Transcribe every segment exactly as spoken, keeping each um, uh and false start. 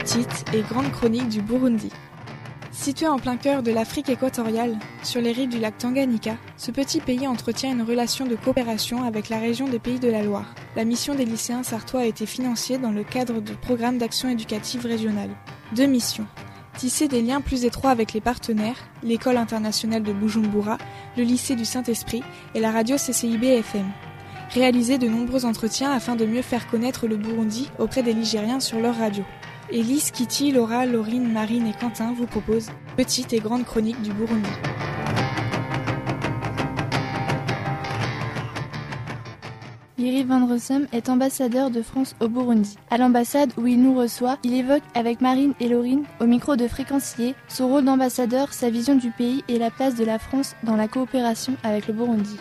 Petite et grande chronique du Burundi. Situé en plein cœur de l'Afrique équatoriale, sur les rives du lac Tanganyika, ce petit pays entretient une relation de coopération avec la région des Pays de la Loire. La mission des lycéens sartois a été financée dans le cadre du programme d'action éducative régionale. Deux missions. Tisser des liens plus étroits avec les partenaires, l'école internationale de Bujumbura, le lycée du Saint-Esprit et la radio C C I B F M. Réaliser de nombreux entretiens afin de mieux faire connaître le Burundi auprès des Ligériens sur leur radio. Élise, Kitty, Laura, Laurine, Marine et Quentin vous proposent Petite et grande chronique du Burundi. Yeri Van Rossum est ambassadeur de France au Burundi. À l'ambassade où il nous reçoit, il évoque avec Marine et Laurine, au micro de Fréquencier, son rôle d'ambassadeur, sa vision du pays et la place de la France dans la coopération avec le Burundi.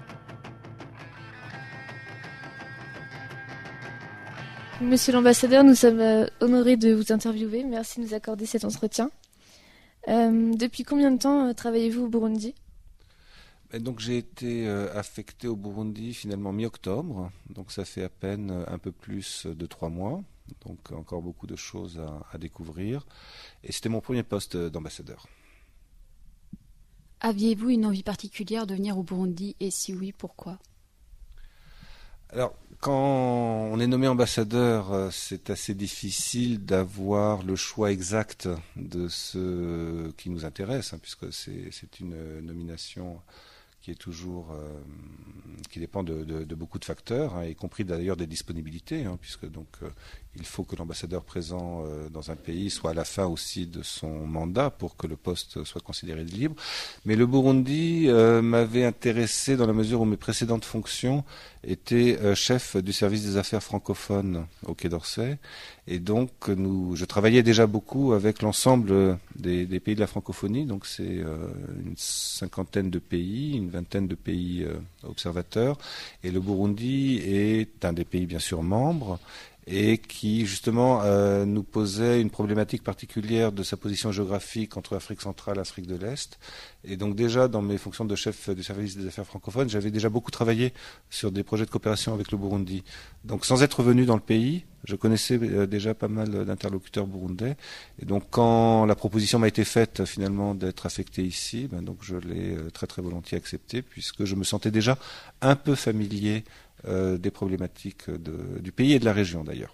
Monsieur l'ambassadeur, nous sommes euh, honorés de vous interviewer. Merci de nous accorder cet entretien. Euh, depuis combien de temps euh, travaillez-vous au Burundi ? Et donc j'ai été euh, affecté au Burundi finalement mi-octobre, donc ça fait à peine euh, un peu plus de trois mois, donc encore beaucoup de choses à, à découvrir. Et c'était mon premier poste d'ambassadeur. Aviez-vous une envie particulière de venir au Burundi et si oui, pourquoi ? Alors, quand on est nommé ambassadeur, c'est assez difficile d'avoir le choix exact de ce qui nous intéresse, hein, puisque c'est, c'est une nomination qui est toujours, euh, qui dépend de, de, de beaucoup de facteurs, hein, y compris d'ailleurs des disponibilités, hein, puisque donc euh, il faut que l'ambassadeur présent euh, dans un pays soit à la fin aussi de son mandat pour que le poste soit considéré libre. Mais le Burundi euh, m'avait intéressé dans la mesure où mes précédentes fonctions étaient euh, chef du service des affaires francophones au Quai d'Orsay, et donc nous, je travaillais déjà beaucoup avec l'ensemble des, des pays de la francophonie, donc c'est euh, une cinquantaine de pays, une vingtaine de pays euh, observateurs, et le Burundi est un des pays bien sûr membres, et qui justement euh, nous posait une problématique particulière de sa position géographique entre l'Afrique centrale et l'Afrique de l'Est. Et donc déjà, dans mes fonctions de chef du service des affaires francophones, j'avais déjà beaucoup travaillé sur des projets de coopération avec le Burundi. Donc sans être venu dans le pays, je connaissais euh, déjà pas mal d'interlocuteurs burundais. Et donc quand la proposition m'a été faite finalement d'être affecté ici, ben, donc je l'ai euh, très très volontiers accepté, puisque je me sentais déjà un peu familier Euh, des problématiques de, du pays et de la région d'ailleurs.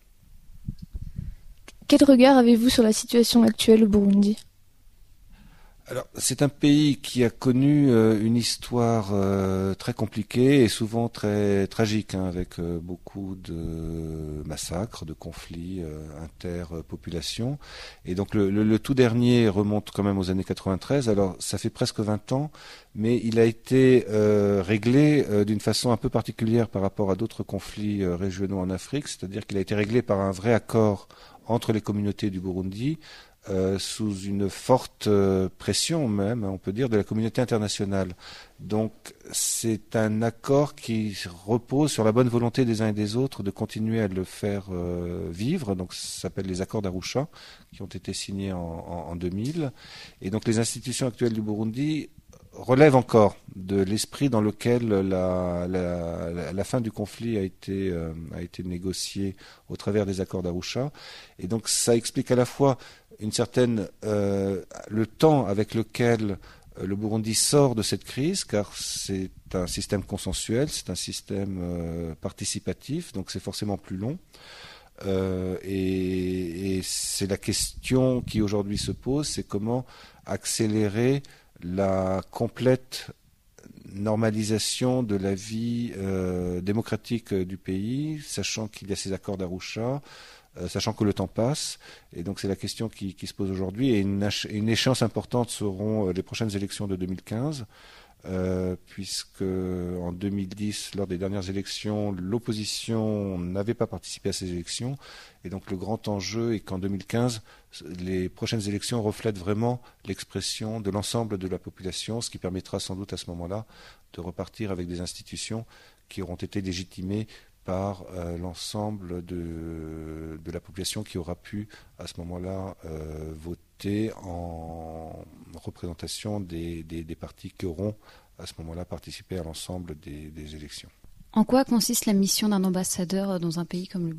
Quel regard avez-vous sur la situation actuelle au Burundi ? Alors, c'est un pays qui a connu euh, une histoire euh, très compliquée et souvent très tragique, hein, avec euh, beaucoup de massacres, de conflits euh, interpopulations. Et donc le, le, le tout dernier remonte quand même aux années quatre-vingt-treize. Alors, ça fait presque vingt ans, mais il a été euh, réglé euh, d'une façon un peu particulière par rapport à d'autres conflits euh, régionaux en Afrique. C'est-à-dire qu'il a été réglé par un vrai accord entre les communautés du Burundi, Euh, sous une forte euh, pression même, on peut dire, de la communauté internationale. Donc c'est un accord qui repose sur la bonne volonté des uns et des autres de continuer à le faire euh, vivre. Donc ça s'appelle les accords d'Arusha, qui ont été signés en, en, en deux mille. Et donc les institutions actuelles du Burundi relève encore de l'esprit dans lequel la, la, la, la fin du conflit a été, euh, a été négociée au travers des accords d'Arusha. Et donc ça explique à la fois une certaine, euh, le temps avec lequel euh, le Burundi sort de cette crise, car c'est un système consensuel, c'est un système euh, participatif, donc c'est forcément plus long. Euh, et, et c'est la question qui aujourd'hui se pose, c'est comment accélérer la complète normalisation de la vie euh, démocratique du pays, sachant qu'il y a ces accords d'Arusha, euh, sachant que le temps passe. Et donc c'est la question qui, qui se pose aujourd'hui. Et une, une échéance importante seront les prochaines élections de deux mille quinze, euh, puisque en deux mille dix, lors des dernières élections, l'opposition n'avait pas participé à ces élections. Et donc le grand enjeu est qu'en deux mille quinze, les prochaines élections reflètent vraiment l'expression de l'ensemble de la population, ce qui permettra sans doute à ce moment-là de repartir avec des institutions qui auront été légitimées par euh, l'ensemble de, de la population qui aura pu à ce moment-là euh, voter en représentation des, des, des partis qui auront à ce moment-là participé à l'ensemble des, des élections. En quoi consiste la mission d'un ambassadeur dans un pays comme le Burundi ?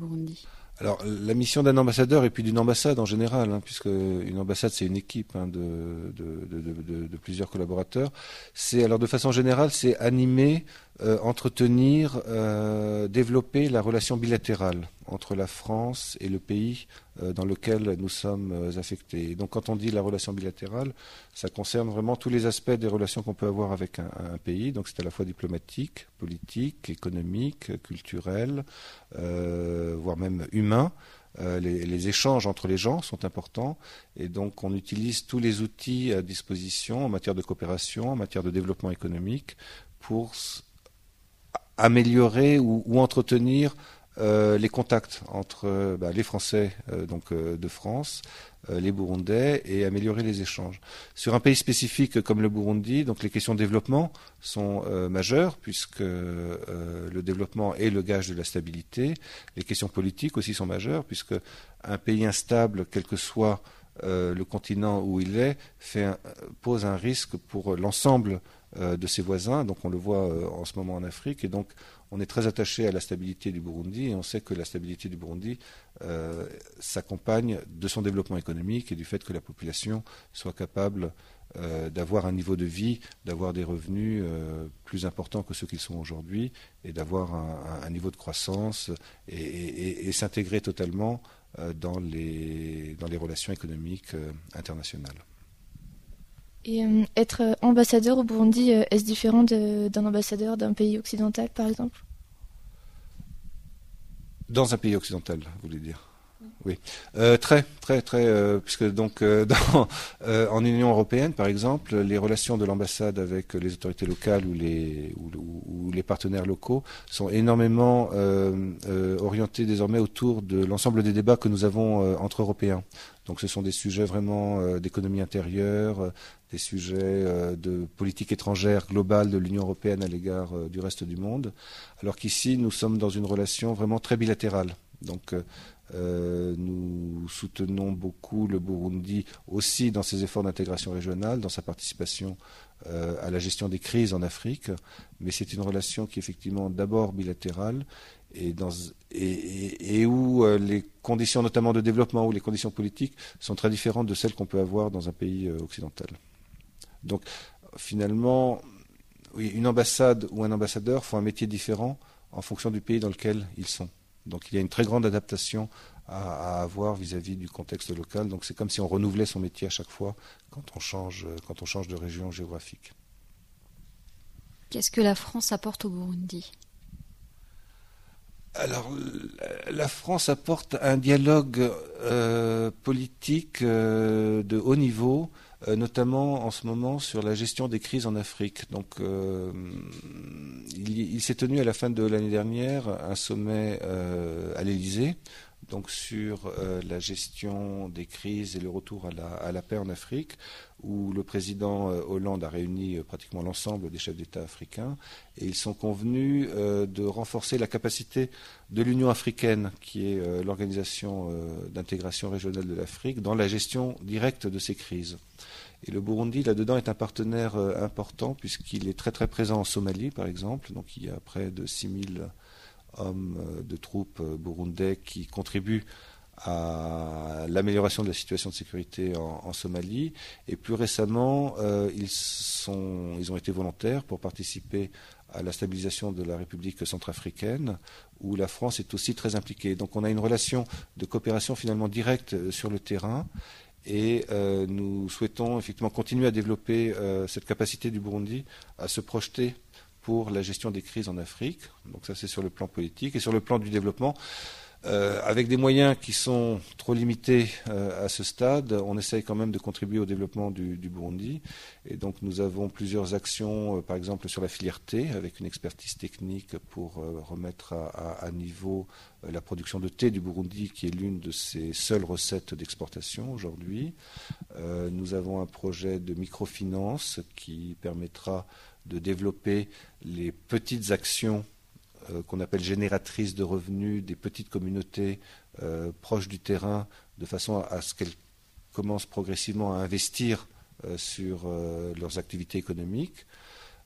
Alors, la mission d'un ambassadeur et puis d'une ambassade en général, hein, puisque une ambassade c'est une équipe hein, de, de, de, de, de plusieurs collaborateurs. C'est alors de façon générale, c'est animer, euh, entretenir, euh, développer la relation bilatérale entre la France et le pays euh, dans lequel nous sommes euh, affectés. Et donc, quand on dit la relation bilatérale, ça concerne vraiment tous les aspects des relations qu'on peut avoir avec un, un pays. Donc, c'est à la fois diplomatique, politique, économique, culturel, euh, voire même humain. Euh, les, les échanges entre les gens sont importants et donc on utilise tous les outils à disposition en matière de coopération, en matière de développement économique pour améliorer ou, ou entretenir euh, les contacts entre euh, bah, les Français euh, donc euh, de France, euh, les Burundais et améliorer les échanges. Sur un pays spécifique comme le Burundi, donc les questions de développement sont euh, majeures puisque euh, le développement est le gage de la stabilité. Les questions politiques aussi sont majeures puisque un pays instable, quel que soit euh, le continent où il est, fait un, pose un risque pour l'ensemble euh, de ses voisins. Donc on le voit euh, en ce moment en Afrique et donc on est très attaché à la stabilité du Burundi et on sait que la stabilité du Burundi euh, s'accompagne de son développement économique et du fait que la population soit capable euh, d'avoir un niveau de vie, d'avoir des revenus euh, plus importants que ceux qu'ils sont aujourd'hui et d'avoir un, un niveau de croissance et, et, et s'intégrer totalement euh, dans, les, dans les relations économiques euh, internationales. Et euh, être ambassadeur au Burundi, euh, est-ce différent de, d'un ambassadeur d'un pays occidental, par exemple ? Dans un pays occidental, vous voulez dire ? Oui, euh, très, très, très, euh, puisque donc euh, dans, euh, en Union européenne, par exemple, les relations de l'ambassade avec les autorités locales ou les ou, ou, ou les partenaires locaux sont énormément euh, euh, orientées désormais autour de l'ensemble des débats que nous avons euh, entre Européens. Donc, ce sont des sujets vraiment euh, d'économie intérieure, euh, des sujets euh, de politique étrangère globale de l'Union européenne à l'égard euh, du reste du monde, alors qu'ici, nous sommes dans une relation vraiment très bilatérale. Donc, euh, Euh, nous soutenons beaucoup le Burundi aussi dans ses efforts d'intégration régionale, dans sa participation euh, à la gestion des crises en Afrique, mais c'est une relation qui est effectivement d'abord bilatérale et, dans, et, et, et où euh, les conditions notamment de développement ou les conditions politiques sont très différentes de celles qu'on peut avoir dans un pays euh, occidental. Donc finalement, oui, une ambassade ou un ambassadeur font un métier différent en fonction du pays dans lequel ils sont. Donc il y a une très grande adaptation à, à avoir vis-à-vis du contexte local. Donc c'est comme si on renouvelait son métier à chaque fois quand on change, quand on change de région géographique. Qu'est-ce que la France apporte au Burundi ? Alors la France apporte un dialogue euh, politique euh, de haut niveau, euh, notamment en ce moment sur la gestion des crises en Afrique. Donc euh, il, il s'est tenu à la fin de l'année dernière un sommet euh, à l'Élysée, donc sur euh, la gestion des crises et le retour à la, à la paix en Afrique, où le président euh, Hollande a réuni euh, pratiquement l'ensemble des chefs d'État africains, et ils sont convenus euh, de renforcer la capacité de l'Union africaine, qui est euh, l'organisation euh, d'intégration régionale de l'Afrique, dans la gestion directe de ces crises. Et le Burundi, là-dedans, est un partenaire euh, important, puisqu'il est très très présent en Somalie, par exemple, donc il y a près de six mille hommes de troupes burundais qui contribuent à l'amélioration de la situation de sécurité en, en Somalie. Et plus récemment, euh, ils, sont, ils ont été volontaires pour participer à la stabilisation de la République centrafricaine, où la France est aussi très impliquée. Donc on a une relation de coopération finalement directe sur le terrain. Et euh, nous souhaitons effectivement continuer à développer euh, cette capacité du Burundi à se projeter pour la gestion des crises en Afrique. Donc ça, c'est sur le plan politique. Et sur le plan du développement, euh, avec des moyens qui sont trop limités euh, à ce stade, on essaye quand même de contribuer au développement du, du Burundi. Et donc nous avons plusieurs actions, euh, par exemple sur la filière thé, avec une expertise technique pour euh, remettre à, à, à niveau euh, la production de thé du Burundi, qui est l'une de ses seules recettes d'exportation aujourd'hui. Euh, nous avons un projet de microfinance qui permettra de développer les petites actions euh, qu'on appelle génératrices de revenus des petites communautés euh, proches du terrain, de façon à, à ce qu'elles commencent progressivement à investir euh, sur euh, leurs activités économiques.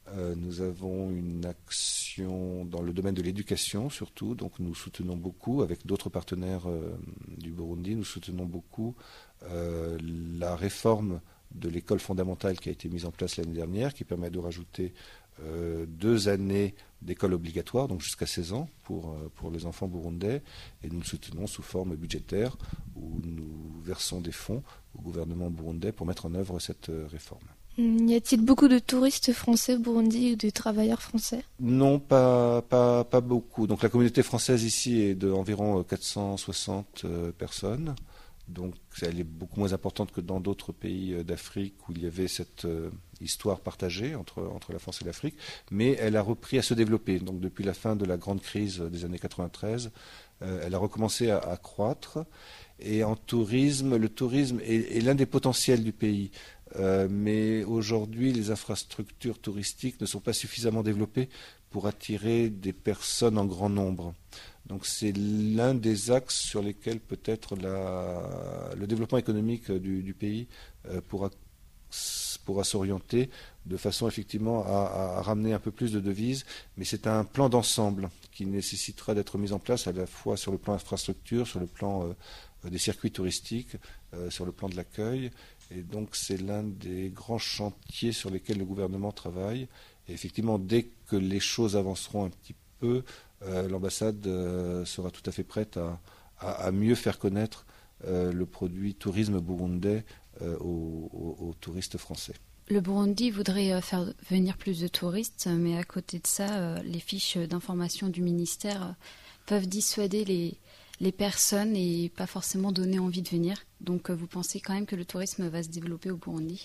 Euh, nous avons une action dans le domaine de l'éducation surtout, donc nous soutenons beaucoup, avec d'autres partenaires euh, du Burundi, nous soutenons beaucoup euh, la réforme de l'école fondamentale qui a été mise en place l'année dernière, qui permet de rajouter euh, deux années d'école obligatoire, donc jusqu'à seize ans pour, euh, pour les enfants burundais, et nous le soutenons sous forme budgétaire, où nous versons des fonds au gouvernement burundais pour mettre en œuvre cette euh, réforme. Y a-t-il beaucoup de touristes français au Burundi ou de travailleurs français? Non, pas, pas, pas beaucoup. Donc la communauté française ici est d'environ quatre cent soixante euh, personnes. Donc elle est beaucoup moins importante que dans d'autres pays d'Afrique où il y avait cette euh, histoire partagée entre, entre la France et l'Afrique. Mais elle a repris à se développer. Donc depuis la fin de la grande crise des années quatre-vingt-treize, euh, elle a recommencé à, à croître. Et en tourisme, le tourisme est, est l'un des potentiels du pays. Euh, mais aujourd'hui, les infrastructures touristiques ne sont pas suffisamment développées pour attirer des personnes en grand nombre. Donc c'est l'un des axes sur lesquels peut-être la, le développement économique du, du pays euh, pourra, pourra s'orienter de façon effectivement à, à ramener un peu plus de devises. Mais c'est un plan d'ensemble qui nécessitera d'être mis en place à la fois sur le plan infrastructure, sur le plan euh, des circuits touristiques, euh, sur le plan de l'accueil. Et donc c'est l'un des grands chantiers sur lesquels le gouvernement travaille. Et effectivement, dès que les choses avanceront un petit peu, euh, l'ambassade euh, sera tout à fait prête à, à, à mieux faire connaître euh, le produit tourisme burundais euh, aux, aux, aux touristes français. Le Burundi voudrait faire venir plus de touristes, mais à côté de ça, les fiches d'information du ministère peuvent dissuader les... les personnes et pas forcément donner envie de venir. Donc vous pensez quand même que le tourisme va se développer au Burundi?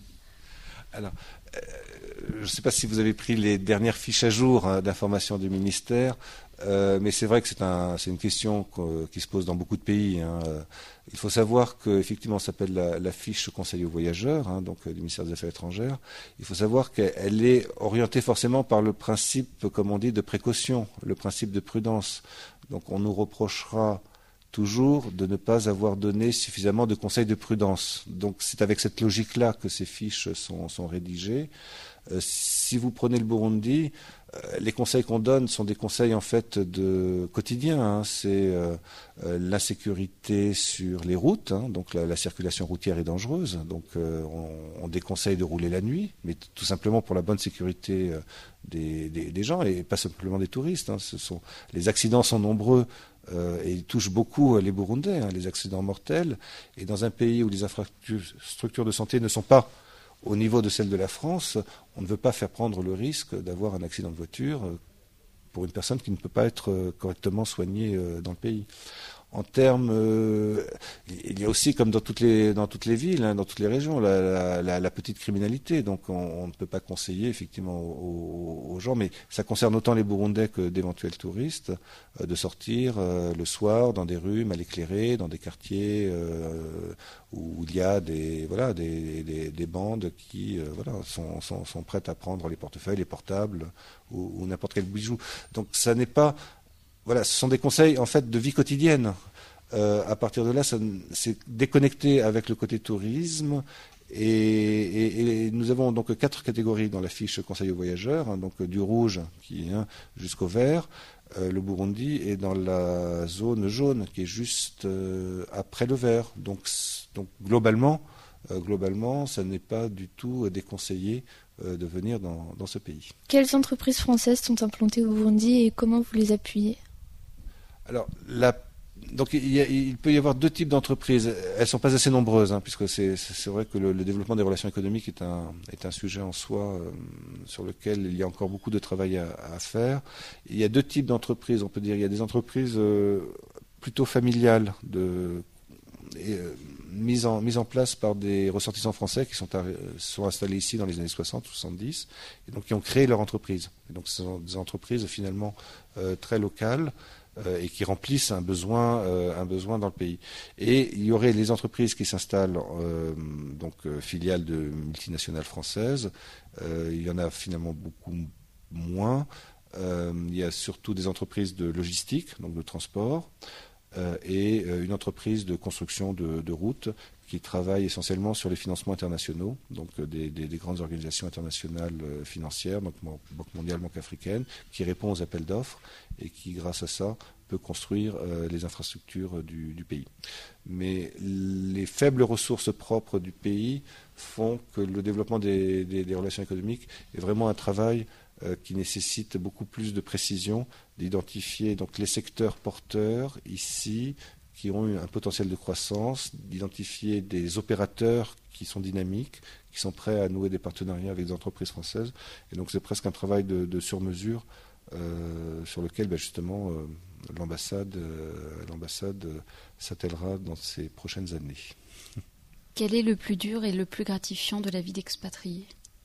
Alors, euh, je ne sais pas si vous avez pris les dernières fiches à jour hein, d'information du ministère, euh, mais c'est vrai que c'est, un, c'est une question qui se pose dans beaucoup de pays. Hein. Il faut savoir qu'effectivement, ça s'appelle la, la fiche conseil aux voyageurs, hein, donc du ministère des Affaires étrangères. Il faut savoir qu'elle est orientée forcément par le principe, comme on dit, de précaution, le principe de prudence. Donc on nous reprochera toujours de ne pas avoir donné suffisamment de conseils de prudence. Donc c'est avec cette logique-là que ces fiches sont, sont rédigées. Euh, si vous prenez le Burundi, euh, les conseils qu'on donne sont des conseils en fait de quotidien. Hein. C'est euh, euh, l'insécurité sur les routes, hein. Donc la, la circulation routière est dangereuse. Donc euh, on, on déconseille de rouler la nuit, mais t- tout simplement pour la bonne sécurité euh, des, des, des gens et pas simplement des touristes. Hein. Ce sont, les accidents sont nombreux. Euh, et ils touchent beaucoup les Burundais, hein, les accidents mortels. Et dans un pays où les infrastructures de santé ne sont pas au niveau de celles de la France, on ne veut pas faire prendre le risque d'avoir un accident de voiture pour une personne qui ne peut pas être correctement soignée dans le pays. En termes, euh, il y a aussi, comme dans toutes les dans toutes les villes, hein, dans toutes les régions, la, la, la, la petite criminalité. Donc, on, on ne peut pas conseiller effectivement aux, aux gens, mais ça concerne autant les Burundais que d'éventuels touristes, euh, de sortir euh, le soir dans des rues mal éclairées, dans des quartiers euh, où il y a des voilà des, des, des bandes qui euh, voilà sont, sont sont prêtes à prendre les portefeuilles, les portables ou, ou n'importe quel bijou. Donc, ça n'est pas Voilà, ce sont des conseils en fait de vie quotidienne. Euh, à partir de là, ça, c'est déconnecté avec le côté tourisme. Et, et, et nous avons donc quatre catégories dans la fiche conseil aux voyageurs, hein, donc du rouge qui est hein, jusqu'au vert. Euh, le Burundi est dans la zone jaune qui est juste euh, après le vert. Donc, donc globalement, euh, globalement, ça n'est pas du tout déconseillé euh, de venir dans, dans ce pays. Quelles entreprises françaises sont implantées au Burundi et comment vous les appuyez ? Alors, la, donc il, y a, il peut y avoir deux types d'entreprises. Elles ne sont pas assez nombreuses, hein, puisque c'est, c'est vrai que le, le développement des relations économiques est un, est un sujet en soi euh, sur lequel il y a encore beaucoup de travail à, à faire. Il y a deux types d'entreprises, on peut dire. Il y a des entreprises euh, plutôt familiales, de, et, euh, mises, en, mises en place par des ressortissants français qui sont, à, sont installés ici dans les années soixante, soixante-dix, et donc qui ont créé leur entreprise. Et donc ce sont des entreprises finalement euh, très locales, et qui remplissent un besoin, euh, un besoin dans le pays. Et il y aurait les entreprises qui s'installent, euh, donc euh, filiales de multinationales françaises. Euh, il y en a finalement beaucoup moins. Euh, il y a surtout des entreprises de logistique, donc de transport, euh, et euh, une entreprise de construction de, de routes qui travaille essentiellement sur les financements internationaux, donc des, des, des grandes organisations internationales financières, donc Banque mondiale, Banque africaine, qui répond aux appels d'offres et qui, grâce à ça, peut construire euh, les infrastructures du, du pays. Mais les faibles ressources propres du pays font que le développement des, des, des relations économiques est vraiment un travail euh, qui nécessite beaucoup plus de précision, d'identifier donc les secteurs porteurs ici qui ont eu un potentiel de croissance, d'identifier des opérateurs qui sont dynamiques, qui sont prêts à nouer des partenariats avec des entreprises françaises. Et donc c'est presque un travail de, de sur-mesure euh, sur lequel ben, justement euh, l'ambassade, euh, l'ambassade euh, s'attellera dans ces prochaines années. Quel est le plus dur et le plus gratifiant de la vie d'expatrié ?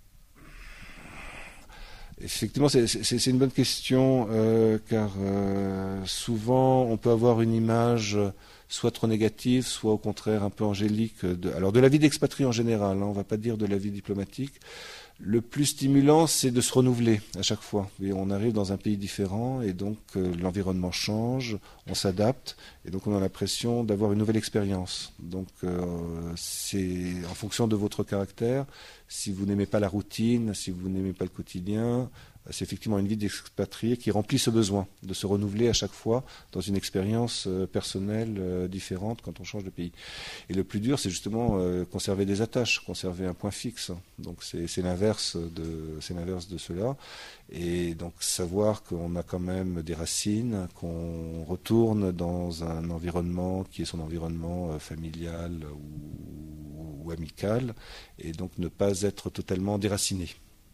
Effectivement, c'est, c'est, c'est une bonne question, euh, car euh, souvent on peut avoir une image soit trop négative, soit au contraire un peu angélique. De, alors de la vie d'expatrié en général, hein, on ne va pas dire de la vie diplomatique. Le plus stimulant, c'est de se renouveler à chaque fois. Et on arrive dans un pays différent et donc euh, l'environnement change, on s'adapte et donc on a l'impression d'avoir une nouvelle expérience. Donc euh, c'est en fonction de votre caractère. Si vous n'aimez pas la routine, si vous n'aimez pas le quotidien, c'est effectivement une vie d'expatrié qui remplit ce besoin de se renouveler à chaque fois dans une expérience euh, personnelle euh, différente quand on change de pays. Et le plus dur, c'est justement euh, conserver des attaches, conserver un point fixe. Donc c'est, c'est l'inverse de, c'est l'inverse de cela. Et donc savoir qu'on a quand même des racines, qu'on retourne dans un environnement qui est son environnement euh, familial ou, ou amical, et donc ne pas être totalement déraciné.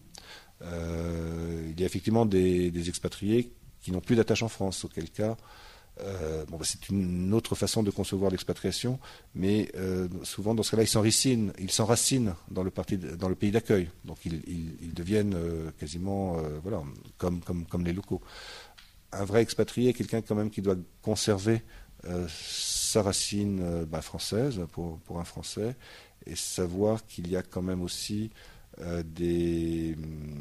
Euh, il y a effectivement des, des expatriés qui n'ont plus d'attache en France, auquel cas, euh, bon, bah, c'est une autre façon de concevoir l'expatriation, mais euh, souvent dans ce cas-là, ils s'enracinent, ils s'enracinent dans le, parti, dans le pays d'accueil, donc ils, ils, ils deviennent euh, quasiment euh, voilà, comme, comme, comme les locaux. Un vrai expatrié est quelqu'un quand même qui doit conserver euh, sa racine euh, bah, française pour, pour un Français, et savoir qu'il y a quand même aussi Euh, des,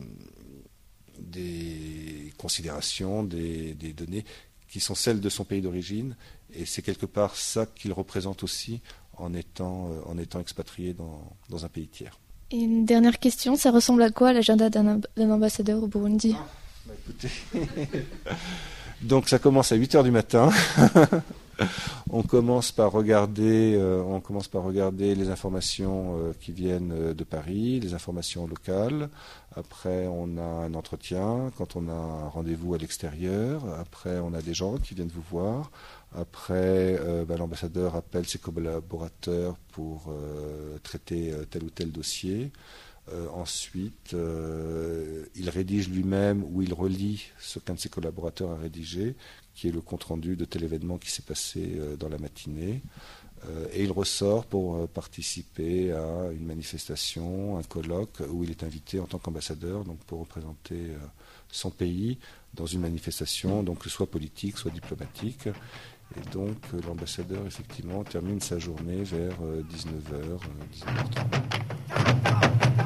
des considérations, des, des données qui sont celles de son pays d'origine, et c'est quelque part ça qu'il représente aussi en étant, euh, en étant expatrié dans, dans un pays tiers. Et une dernière question, ça ressemble à quoi l'agenda d'un, d'un ambassadeur au Burundi ? Ah, bah écoutez, donc ça commence à huit heures du matin. On commence par regarder, euh, on commence par regarder les informations euh, qui viennent de Paris, les informations locales. Après, on a un entretien. Quand on a un rendez-vous à l'extérieur, après, on a des gens qui viennent vous voir. Après, euh, bah, l'ambassadeur appelle ses collaborateurs pour euh, traiter euh, tel ou tel dossier. Euh, ensuite, euh, il rédige lui-même ou il relit ce qu'un de ses collaborateurs a rédigé, qui est le compte-rendu de tel événement qui s'est passé euh, dans la matinée. Euh, et il ressort pour euh, participer à une manifestation, un colloque, où il est invité en tant qu'ambassadeur, donc pour représenter euh, son pays dans une manifestation, donc soit politique, soit diplomatique. Et donc euh, l'ambassadeur, effectivement, termine sa journée vers euh, dix-neuf heures, dix-neuf heures trente.